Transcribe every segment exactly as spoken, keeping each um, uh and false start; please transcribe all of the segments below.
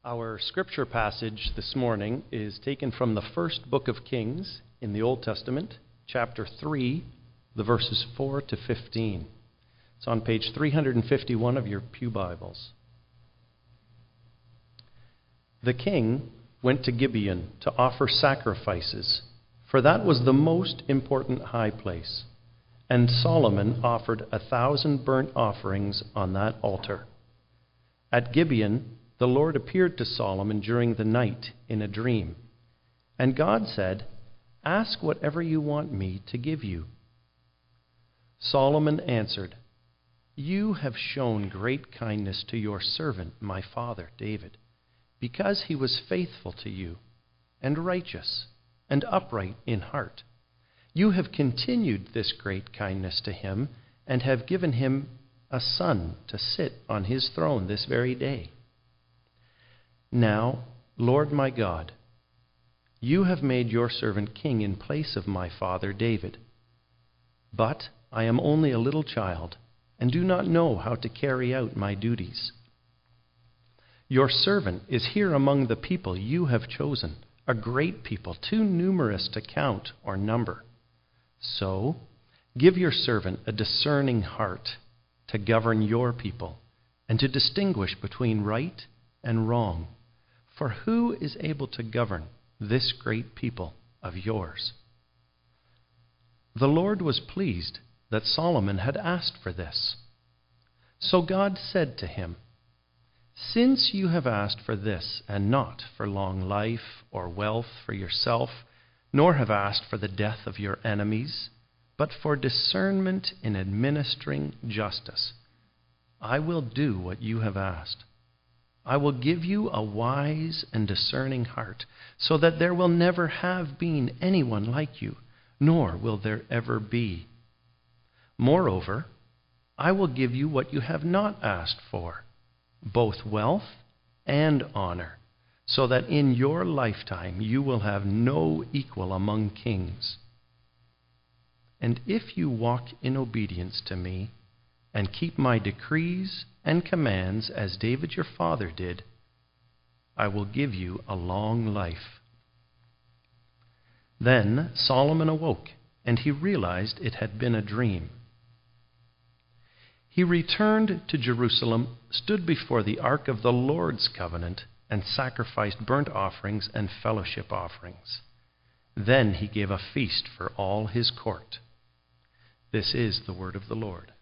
Our scripture passage this morning is taken from the first book of Kings in the Old Testament, chapter three, the verses four to fifteen. It's on page three fifty-one of your pew Bibles. The king went to Gibeon to offer sacrifices, for that was the most important high place. And Solomon offered a thousand burnt offerings on that altar. At Gibeon, the Lord appeared to Solomon during the night in a dream. And God said, "Ask whatever you want me to give you." Solomon answered, "You have shown great kindness to your servant, my father David, because he was faithful to you, and righteous, and upright in heart. You have continued this great kindness to him, and have given him a son to sit on his throne this very day. Now, Lord my God, you have made your servant king in place of my father David. But I am only a little child, and do not know how to carry out my duties. Your servant is here among the people you have chosen, a great people, too numerous to count or number. So, give your servant a discerning heart to govern your people, and to distinguish between right and wrong. For who is able to govern this great people of yours?" The Lord was pleased that Solomon had asked for this. So God said to him, "Since you have asked for this, and not for long life or wealth for yourself, nor have asked for the death of your enemies, but for discernment in administering justice, I will do what you have asked. I will give you a wise and discerning heart, so that there will never have been anyone like you, nor will there ever be. Moreover, I will give you what you have not asked for, both wealth and honor, so that in your lifetime you will have no equal among kings. And if you walk in obedience to me, and keep my decrees and commands as David your father did, I will give you a long life." Then Solomon awoke, and he realized it had been a dream. He returned to Jerusalem, stood before the ark of the Lord's covenant, and sacrificed burnt offerings and fellowship offerings. Then he gave a feast for all his court. This is the word of the Lord.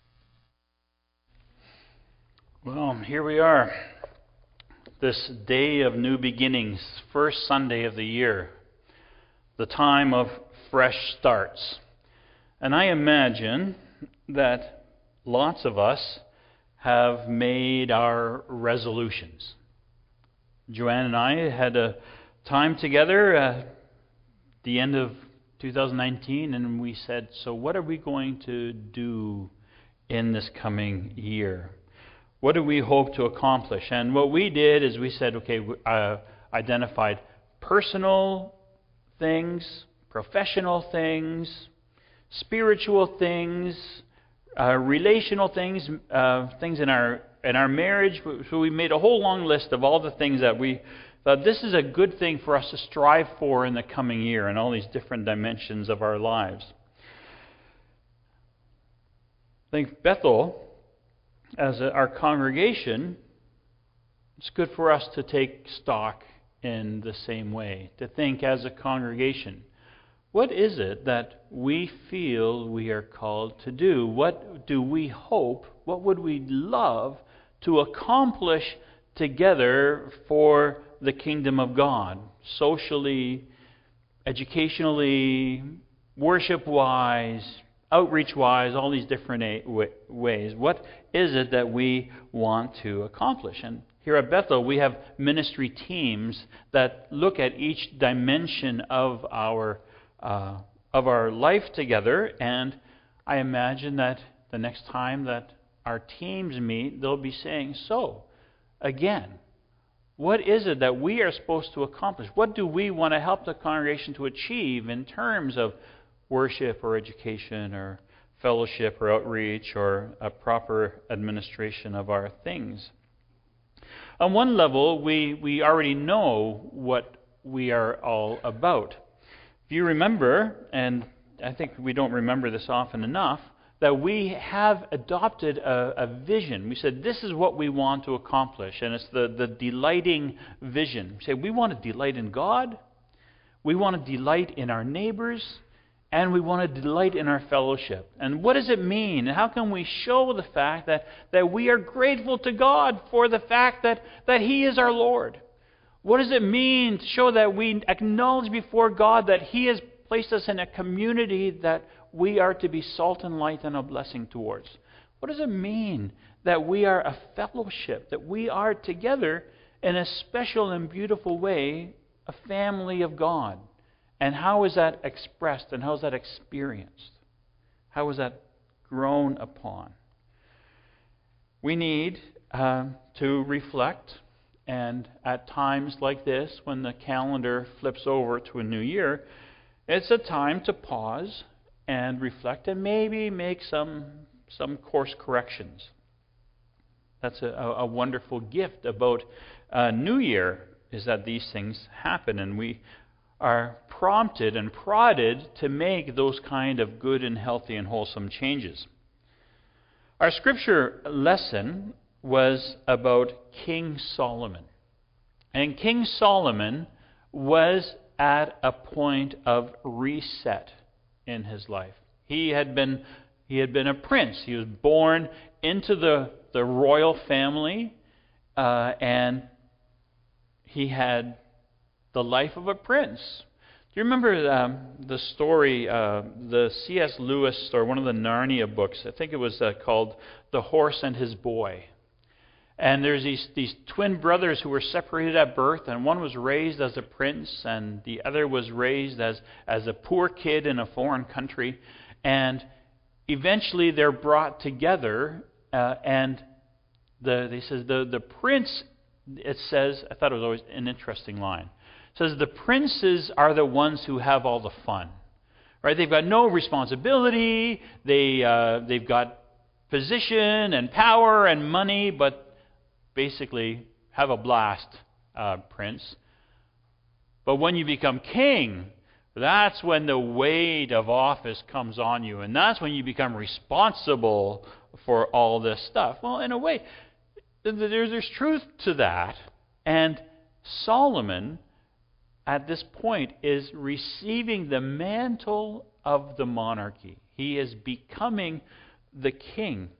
Well, here we are, this day of new beginnings, first Sunday of the year, the time of fresh starts. And I imagine that lots of us have made our resolutions. Joanne and I had a time together at the end of two thousand nineteen, and we said, so what are we going to do in this coming year? What do we hope to accomplish? And what we did is we said, okay, uh, identified personal things, professional things, spiritual things, uh, relational things, uh, things in our in our marriage. So we made a whole long list of all the things that we thought this is a good thing for us to strive for in the coming year in all these different dimensions of our lives. I think Bethel, as a, our congregation, it's good for us to take stock in the same way, to think as a congregation, what is it that we feel we are called to do? What do we hope, what would we love to accomplish together for the kingdom of God, socially, educationally, worship-wise, outreach-wise, all these different ways. What is it that we want to accomplish? And here at Bethel, we have ministry teams that look at each dimension of our uh, of our life together. And I imagine that the next time that our teams meet, they'll be saying, so, again, what is it that we are supposed to accomplish? What do we want to help the congregation to achieve in terms of worship or education or fellowship or outreach or a proper administration of our things? On one level, we, we already know what we are all about. If you remember, and I think we don't remember this often enough, that we have adopted a, a vision. We said, this is what we want to accomplish, and it's the, the delighting vision. We say, we want to delight in God, we want to delight in our neighbors, and we want to delight in our fellowship. And what does it mean? And how can we show the fact that, that we are grateful to God for the fact that, that He is our Lord? What does it mean to show that we acknowledge before God that He has placed us in a community that we are to be salt and light and a blessing towards? What does it mean that we are a fellowship, that we are together in a special and beautiful way, a family of God? And how is that expressed and how is that experienced? How is that grown upon? We need uh, to reflect, and at times like this, when the calendar flips over to a new year, it's a time to pause and reflect and maybe make some some course corrections. That's a, a wonderful gift about uh, New Year, is that these things happen, and we are prompted and prodded to make those kind of good and healthy and wholesome changes. Our scripture lesson was about King Solomon. And King Solomon was at a point of reset in his life. He had been he had been a prince. He was born into the, the royal family, uh, and he had the life of a prince. Do you remember um, the story, uh, the C S Lewis story, one of the Narnia books? I think it was uh, called The Horse and His Boy. And there's these, these twin brothers who were separated at birth, and one was raised as a prince, and the other was raised as, as a poor kid in a foreign country. And eventually they're brought together, uh, and the, they says the, the prince, it says, I thought it was always an interesting line. It says the princes are the ones who have all the fun. Right? They've got no responsibility, they, uh, they've got position and power and money, but basically have a blast, uh, prince. But when you become king, that's when the weight of office comes on you, and that's when you become responsible for all this stuff. Well, in a way, there's, there's truth to that. And Solomon, at this point, is receiving the mantle of the monarchy. He is becoming the king.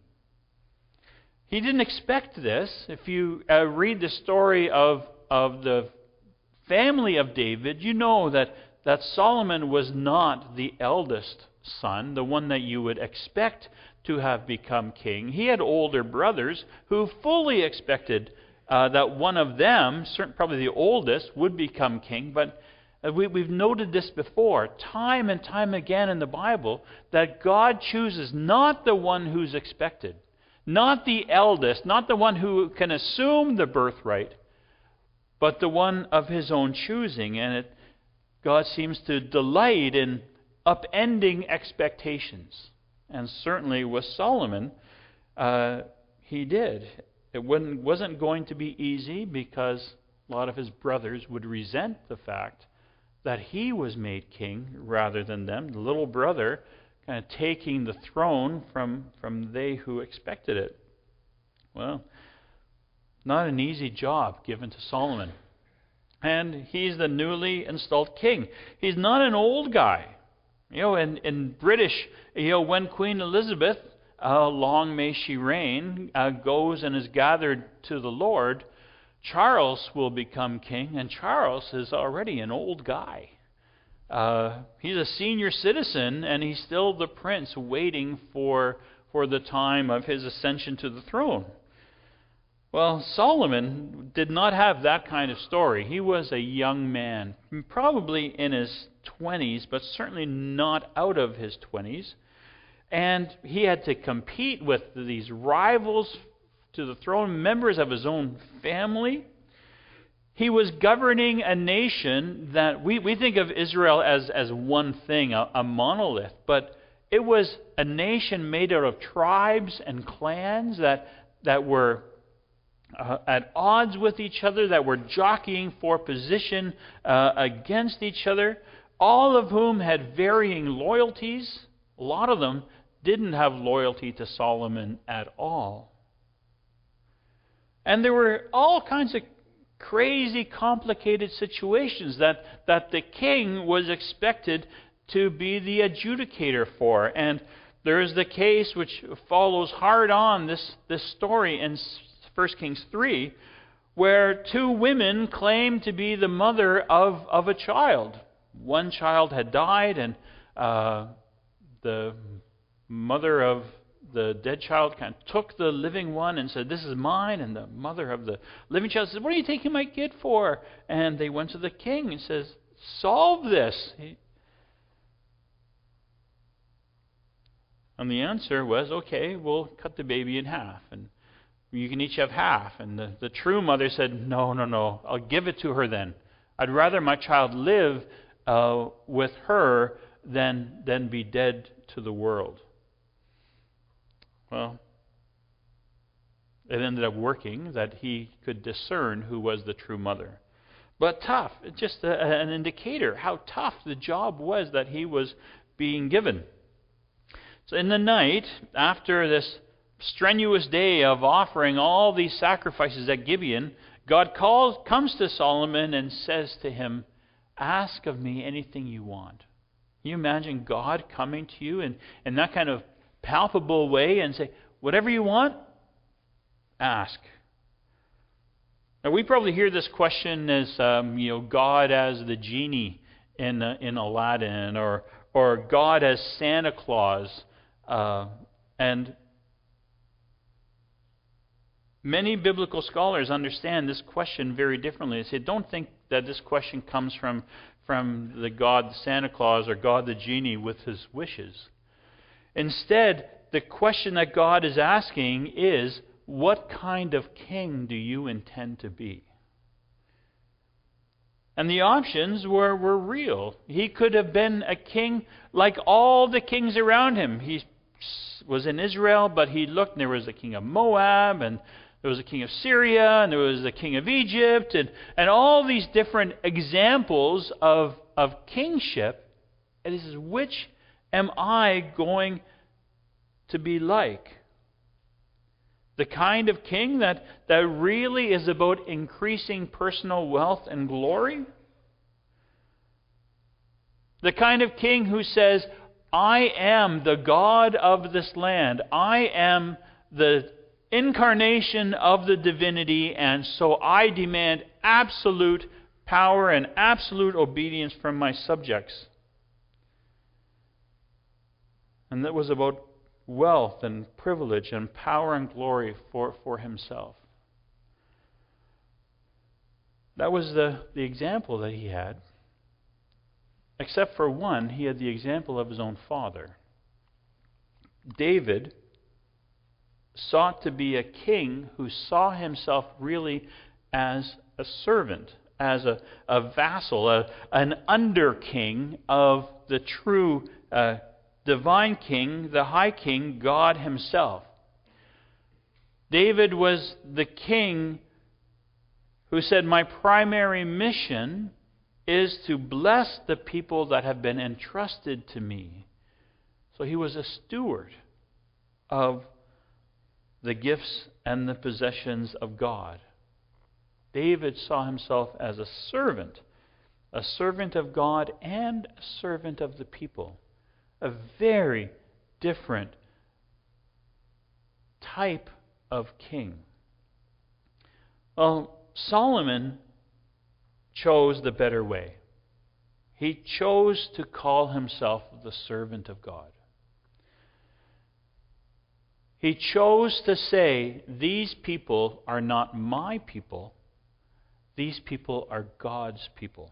He didn't expect this. If you uh, read the story of, of the family of David, you know that, that Solomon was not the eldest son, the one that you would expect to have become king. He had older brothers who fully expected uh, that one of them, certainly probably the oldest, would become king. But uh, we, we've noted this before, time and time again in the Bible, that God chooses not the one who's expected, not the eldest, not the one who can assume the birthright, but the one of his own choosing. And it, God seems to delight in upending expectations. And certainly with Solomon, uh, he did. It wasn't, wasn't going to be easy, because a lot of his brothers would resent the fact that he was made king rather than them. The little brother kind of taking the throne from, from they who expected it. Well, not an easy job given to Solomon. And he's the newly installed king. He's not an old guy. You know, in, in British, you know, when Queen Elizabeth, uh, long may she reign, uh, goes and is gathered to the Lord, Charles will become king, and Charles is already an old guy. Uh, he's a senior citizen, and he's still the prince waiting for, for the time of his ascension to the throne. Well, Solomon did not have that kind of story. He was a young man, probably in his twenties, but certainly not out of his twenties. And he had to compete with these rivals to the throne, members of his own family. He was governing a nation that we, we think of Israel as, as one thing, a, a monolith, but it was a nation made out of tribes and clans that, that were uh, at odds with each other, that were jockeying for position uh, against each other, all of whom had varying loyalties. A lot of them didn't have loyalty to Solomon at all. And there were all kinds of crazy, complicated situations that, that the king was expected to be the adjudicator for. And there is the case which follows hard on this, this story in First Kings three, where two women claimed to be the mother of, of a child. One child had died, and uh, the mother of the dead child kind of took the living one and said, "This is mine." And the mother of the living child said, "What are you taking my kid for?" And they went to the king and says, "Solve this." And the answer was, "Okay, we'll cut the baby in half, and you can each have half." And the, the true mother said, "No, no, no, I'll give it to her then. I'd rather my child live uh, with her than, than be dead to the world." Well, it ended up working that he could discern who was the true mother. But tough, just a, an indicator how tough the job was that he was being given. So in the night, after this strenuous day of offering all these sacrifices at Gibeon, God calls, comes to Solomon and says to him, "Ask of me anything you want." Can you imagine God coming to you in, in that kind of palpable way and say, "Whatever you want, ask"? Now we probably hear this question as um, you know, God as the genie in uh, in Aladdin, or or God as Santa Claus, uh, and many biblical scholars understand this question very differently. They say, don't think that this question comes from from the God Santa Claus or God the genie with his wishes. Instead, the question that God is asking is, what kind of king do you intend to be? And the options were, were real. He could have been a king like all the kings around him. He was in Israel, but he looked, and there was the king of Moab, and there was a king of Syria, and there was the king of Egypt, and, and all these different examples of, of kingship. And he says, which am I going to be like? The kind of king that, that really is about increasing personal wealth and glory? The kind of king who says, I am the God of this land. I am the incarnation of the divinity, and so I demand absolute power and absolute obedience from my subjects. And that was about wealth and privilege and power and glory for, for himself. That was the, the example that he had. Except for one, he had the example of his own father. David sought to be a king who saw himself really as a servant, as a, a vassal, a, an under-king of the true uh, divine king, the high king, God himself. David was the king who said, my primary mission is to bless the people that have been entrusted to me. So he was a steward of the gifts and the possessions of God. David saw himself as a servant, a servant of God and a servant of the people. A very different type of king. Well, Solomon chose the better way. He chose to call himself the servant of God. He chose to say, these people are not my people, these people are God's people.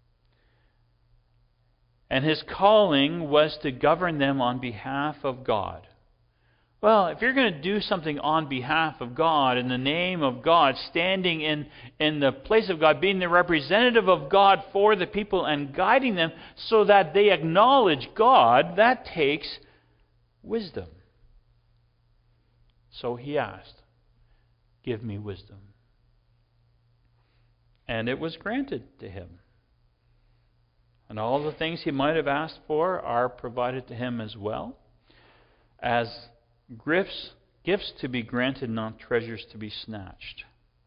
And his calling was to govern them on behalf of God. Well, if you're going to do something on behalf of God, in the name of God, standing in, in the place of God, being the representative of God for the people and guiding them so that they acknowledge God, that takes wisdom. So he asked, give me wisdom. And it was granted to him. And all the things he might have asked for are provided to him as well, as gifts, gifts to be granted, not treasures to be snatched.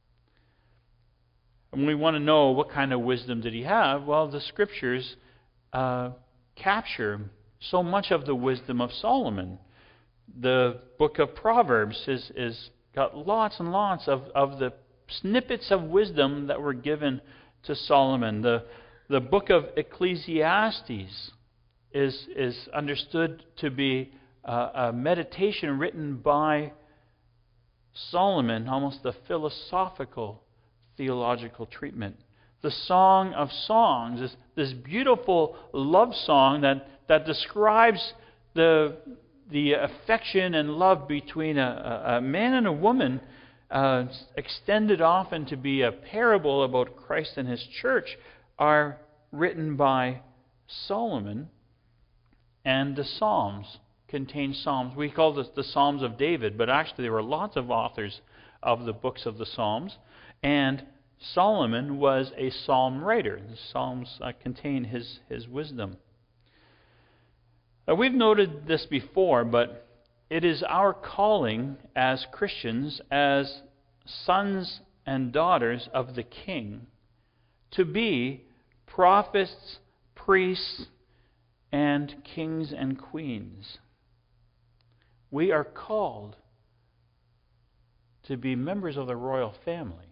And we want to know what kind of wisdom did he have. Well, the Scriptures uh, capture so much of the wisdom of Solomon. The book of Proverbs is, is got lots and lots of, of the snippets of wisdom that were given to Solomon. The, the book of Ecclesiastes is, is understood to be uh, a meditation written by Solomon, almost a philosophical, theological treatment. The Song of Songs is this beautiful love song that, that describes the, the affection and love between a, a man and a woman, uh, extended often to be a parable about Christ and His church, are written by Solomon. And the Psalms contain Psalms. We call this the Psalms of David, but actually there were lots of authors of the books of the Psalms. And Solomon was a psalm writer. The Psalms uh, contain his, his wisdom. Uh, we've noted this before, but it is our calling as Christians, as sons and daughters of the King, to be prophets, priests, and kings and queens. We are called to be members of the royal family.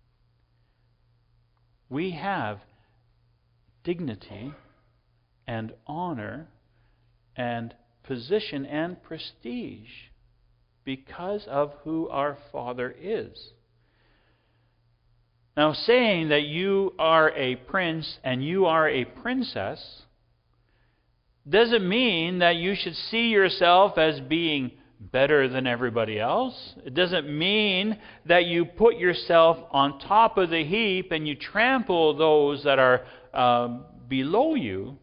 We have dignity and honor and position and prestige because of who our Father is. Now, saying that you are a prince and you are a princess doesn't mean that you should see yourself as being better than everybody else. It doesn't mean that you put yourself on top of the heap and you trample those that are um, below you.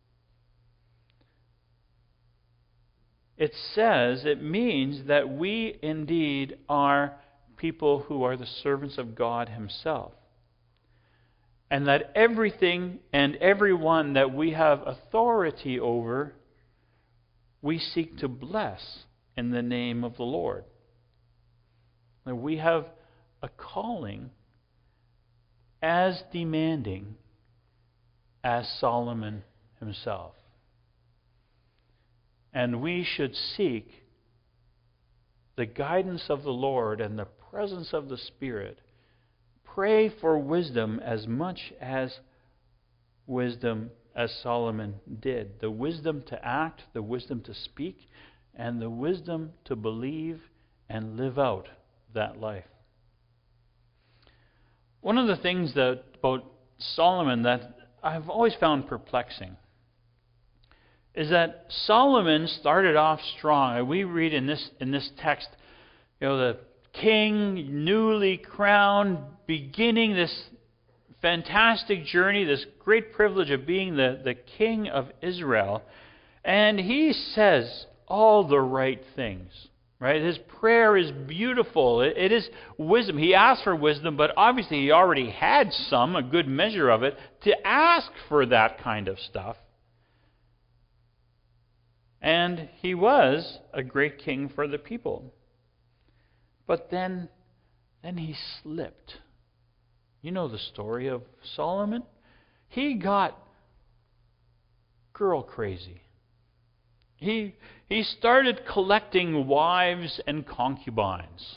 It says, it means that we indeed are people who are the servants of God Himself. And that everything and everyone that we have authority over, we seek to bless in the name of the Lord. That we have a calling as demanding as Solomon himself. And we should seek the guidance of the Lord and the presence of the Spirit. Pray for wisdom as much as wisdom as Solomon did. The wisdom to act, the wisdom to speak, and the wisdom to believe and live out that life. One of the things that about Solomon that I've always found perplexing is that Solomon started off strong. We read in this in this text, you know, the king, newly crowned, beginning this fantastic journey, this great privilege of being the, the king of Israel. And he says all the right things, right? His prayer is beautiful. It, it is wisdom. He asked for wisdom, but obviously he already had some, a good measure of it, to ask for that kind of stuff. And he was a great king for the people. But then, then he slipped. You know the story of Solomon? He got girl crazy. He, he started collecting wives and concubines,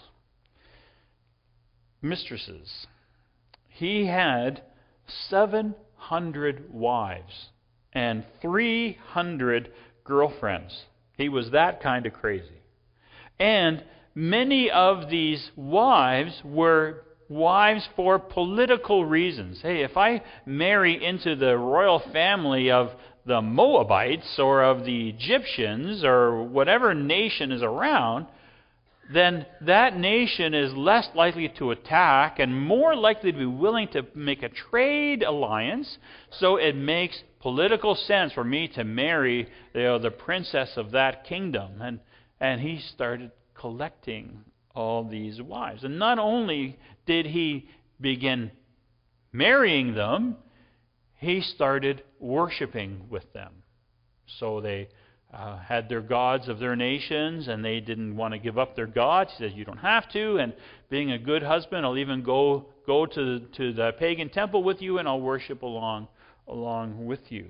mistresses. He had seven hundred wives and three hundred girlfriends. He was that kind of crazy. And many of these wives were wives for political reasons. Hey, if I marry into the royal family of the Moabites or of the Egyptians or whatever nation is around, then that nation is less likely to attack and more likely to be willing to make a trade alliance. So it makes political sense for me to marry, you know, the princess of that kingdom. And, and he started collecting all these wives. And not only did he begin marrying them, he started worshiping with them. So they uh, had their gods of their nations, and they didn't want to give up their gods. He says, you don't have to, and being a good husband, I'll even go go to, to the pagan temple with you, and I'll worship along, along with you.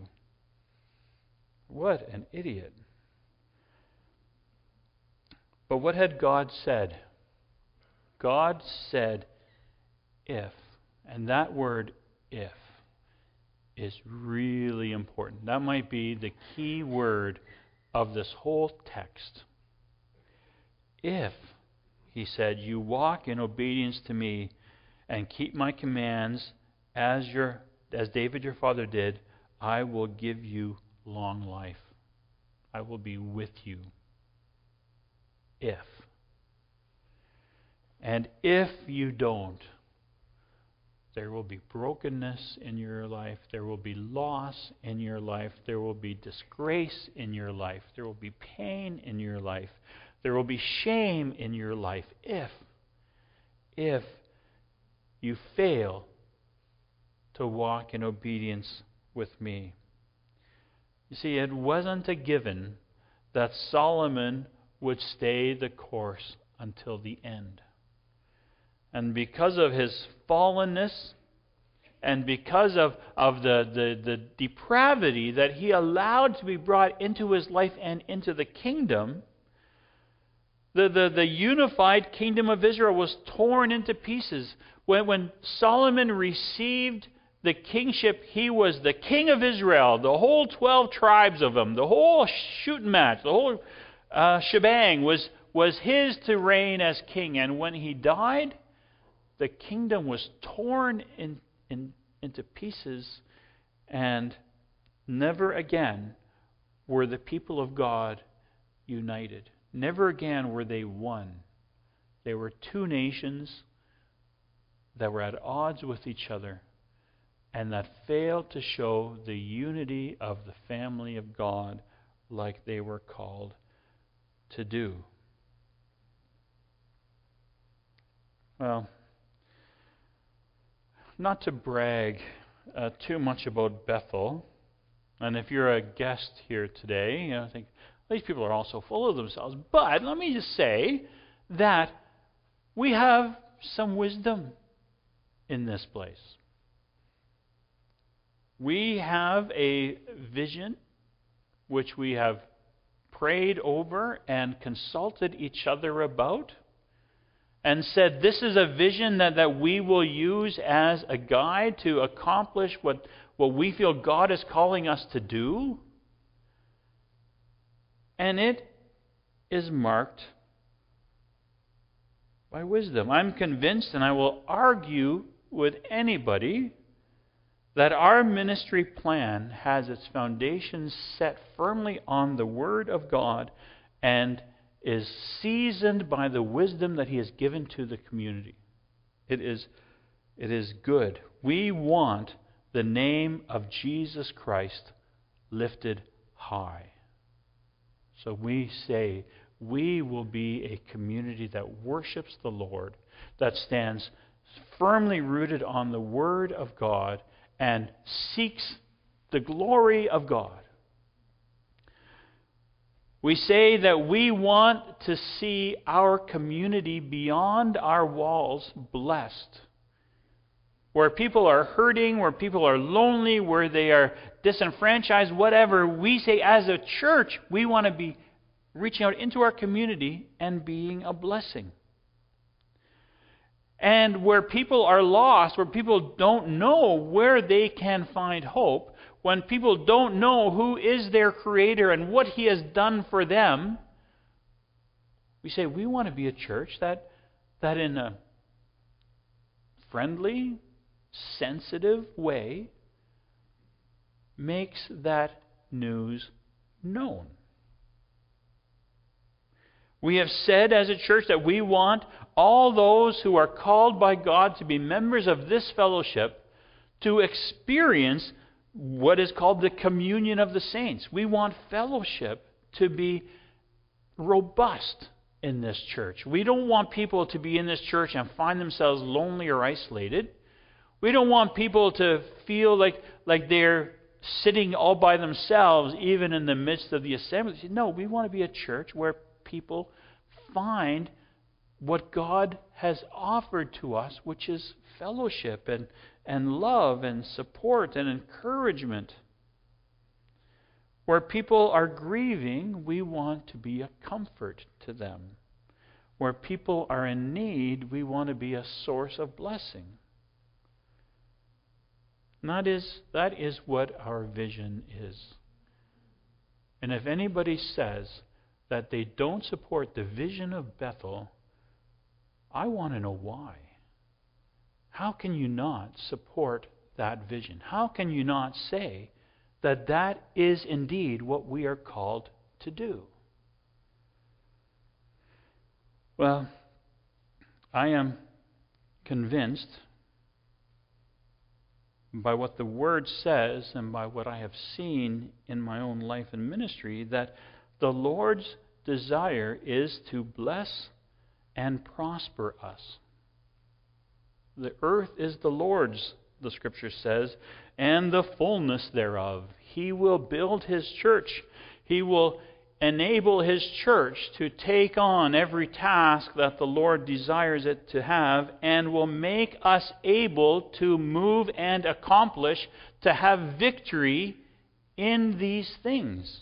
What an idiot. But what had God said? God said, if. And that word, if, is really important. That might be the key word of this whole text. If, he said, you walk in obedience to me and keep my commands as your as David your father did, I will give you long life. I will be with you. If. And if you don't, there will be brokenness in your life. There will be loss in your life. There will be disgrace in your life. There will be pain in your life. There will be shame in your life if, if you fail to walk in obedience with me. You see, it wasn't a given that Solomon would stay the course until the end. And because of his fallenness, and because of, of the, the, the depravity that he allowed to be brought into his life and into the kingdom, the, the, the unified kingdom of Israel was torn into pieces. When, when Solomon received the kingship, he was the king of Israel, the whole twelve tribes of them, the whole shooting match, the whole uh, shebang was, was his to reign as king. And when he died, the kingdom was torn in, in, into pieces, and never again were the people of God united. Never again were they one. They were two nations that were at odds with each other and that failed to show the unity of the family of God like they were called to do. Well, not to brag uh, too much about Bethel, and if you're a guest here today, you know, I think these people are all so full of themselves. But let me just say that we have some wisdom in this place. We have a vision which we have prayed over and consulted each other about, and said this is a vision that, that we will use as a guide to accomplish what, what we feel God is calling us to do. And it is marked by wisdom. I'm convinced, and I will argue with anybody, that our ministry plan has its foundations set firmly on the Word of God and is seasoned by the wisdom that He has given to the community. It is, it is good. We want the name of Jesus Christ lifted high. So we say we will be a community that worships the Lord, that stands firmly rooted on the Word of God and seeks the glory of God. We say that we want to see our community beyond our walls blessed. Where people are hurting, where people are lonely, where they are disenfranchised, whatever, we say as a church, we want to be reaching out into our community and being a blessing. And where people are lost, where people don't know where they can find hope, when people don't know who is their Creator and what He has done for them, we say we want to be a church that, that in a friendly, sensitive way makes that news known. We have said as a church that we want all those who are called by God to be members of this fellowship to experience what is called the communion of the saints. We want fellowship to be robust in this church. We don't want people to be in this church and find themselves lonely or isolated. We don't want people to feel like, like they're sitting all by themselves, even in the midst of the assembly. No, we want to be a church where people find what God has offered to us, which is fellowship and, and love and support and encouragement. Where people are grieving, we want to be a comfort to them. Where people are in need, we want to be a source of blessing. And that is, that is what our vision is. And if anybody says that they don't support the vision of Bethel, I want to know why. How can you not support that vision? How can you not say that that is indeed what we are called to do? Well, I am convinced by what the Word says and by what I have seen in my own life and ministry that the Lord's desire is to bless and prosper us. The earth is the Lord's, the Scripture says, and the fullness thereof. He will build His church. He will enable His church to take on every task that the Lord desires it to have, and will make us able to move and accomplish, to have victory in these things.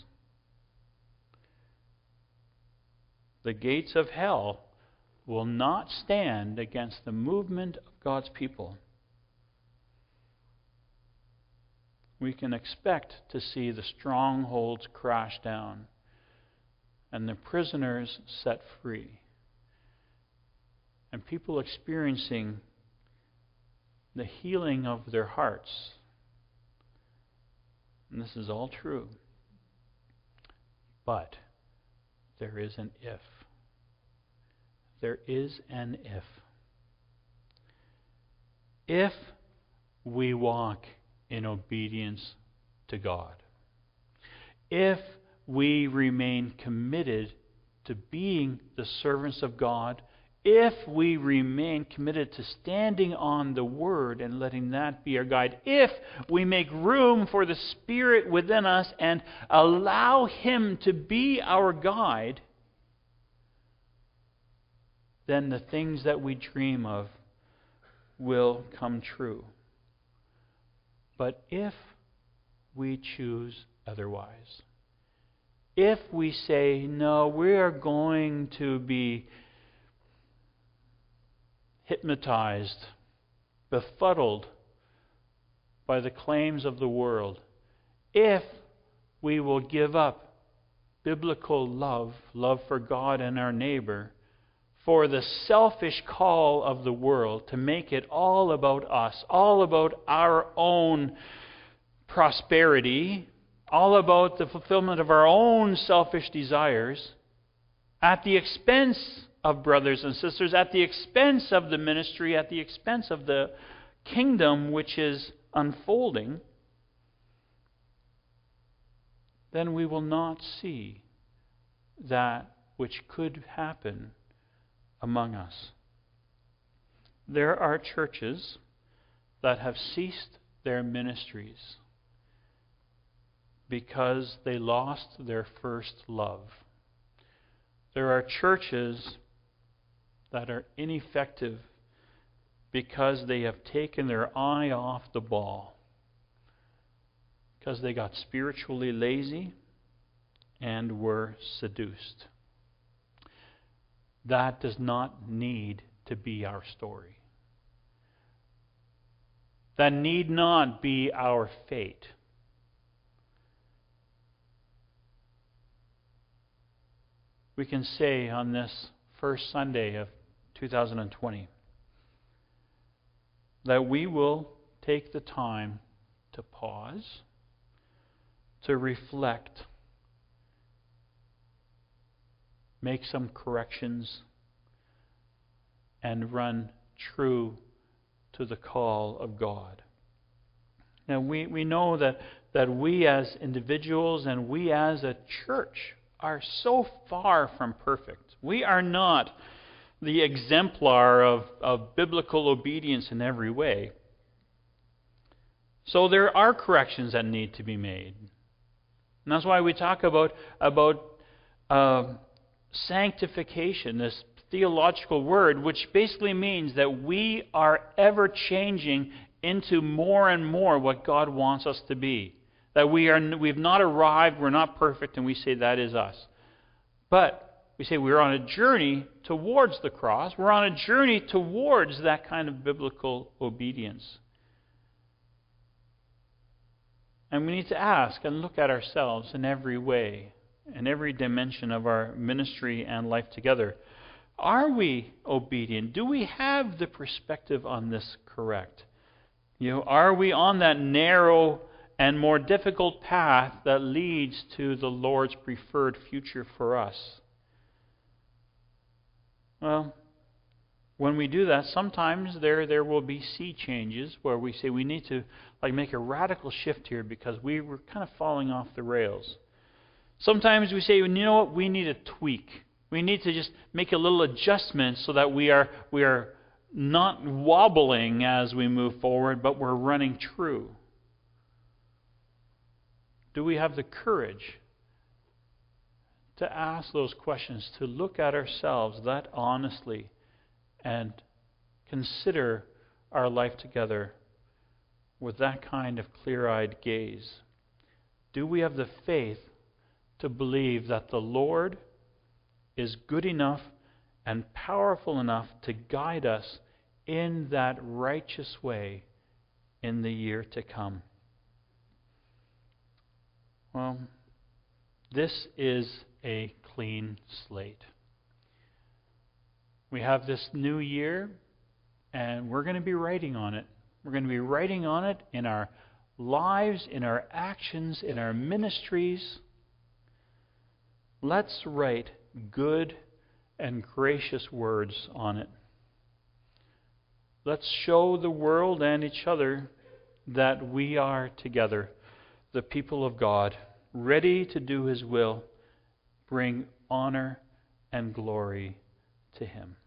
The gates of hell will not stand against the movement of God's people. We can expect to see the strongholds crash down and the prisoners set free, and people experiencing the healing of their hearts. And this is all true. But there is an if. There is an if. If we walk in obedience to God, if we remain committed to being the servants of God, if we remain committed to standing on the Word and letting that be our guide, if we make room for the Spirit within us and allow Him to be our guide, then the things that we dream of will come true. But if we choose otherwise, if we say, no, we are going to be hypnotized, befuddled by the claims of the world, if we will give up biblical love, love for God and our neighbor, for the selfish call of the world to make it all about us, all about our own prosperity, all about the fulfillment of our own selfish desires, at the expense of brothers and sisters, at the expense of the ministry, at the expense of the kingdom which is unfolding, then we will not see that which could happen among us. There are churches that have ceased their ministries because they lost their first love. There are churches that are ineffective because they have taken their eye off the ball, because they got spiritually lazy and were seduced. That does not need to be our story. That need not be our fate. We can say on this first Sunday of two thousand twenty that we will take the time to pause, to reflect, make some corrections, and run true to the call of God. Now we, we know that, that we as individuals and we as a church are so far from perfect. We are not the exemplar of, of biblical obedience in every way. So there are corrections that need to be made. And that's why we talk about, about uh, sanctification, this theological word, which basically means that we are ever changing into more and more what God wants us to be. That we are, we've not arrived, we're not perfect, and we say that is us. But we say we're on a journey towards the cross. We're on a journey towards that kind of biblical obedience. And we need to ask and look at ourselves in every way, in every dimension of our ministry and life together. Are we obedient? Do we have the perspective on this correct? You know, are we on that narrow and more difficult path that leads to the Lord's preferred future for us? Well, when we do that, sometimes there there will be sea changes where we say we need to like make a radical shift here because we were kind of falling off the rails. Sometimes we say, you know what, we need a tweak. We need to just make a little adjustment so that we are we are not wobbling as we move forward, but we're running true. Do we have the courage to ask those questions, to look at ourselves that honestly and consider our life together with that kind of clear-eyed gaze? Do we have the faith to believe that the Lord is good enough and powerful enough to guide us in that righteous way in the year to come? Well, this is a clean slate. We have this new year, and we're going to be writing on it. We're going to be writing on it in our lives, in our actions, in our ministries. Let's write good and gracious words on it. Let's show the world and each other that we are together, the people of God, ready to do His will, bring honor and glory to Him.